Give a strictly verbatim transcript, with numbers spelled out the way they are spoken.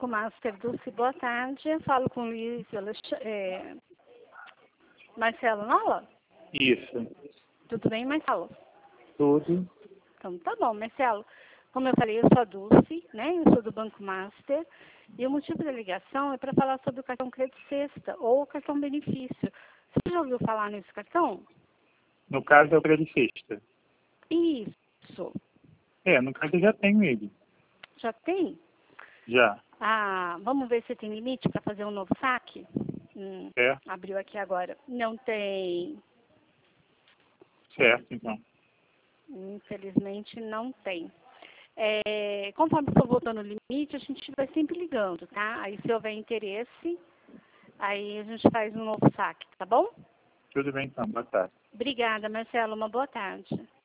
Banco Master, Dulce, boa tarde. Eu falo com o Luiz Alex- é, Marcelo Nola? Isso. Tudo bem, Marcelo? Tudo. Então, tá bom, Marcelo. Como eu falei, eu sou a Dulce, né? Eu sou do Banco Master. E o motivo da ligação é para falar sobre o cartão Crédito Sexta ou o cartão Benefício. Você já ouviu falar nesse cartão? No caso é o Crédito Sexta. Isso. É, no caso eu já tenho ele. Já tem? Já. Ah, vamos ver se tem limite para fazer um novo saque? Hum, É. Abriu aqui agora. Não tem. Certo, então. Infelizmente não tem. É, conforme for voltando no limite, a gente vai sempre ligando, tá? Aí se houver interesse, aí a gente faz um novo saque, tá bom? Tudo bem, então. Boa tarde. Obrigada, Marcelo. Uma boa tarde.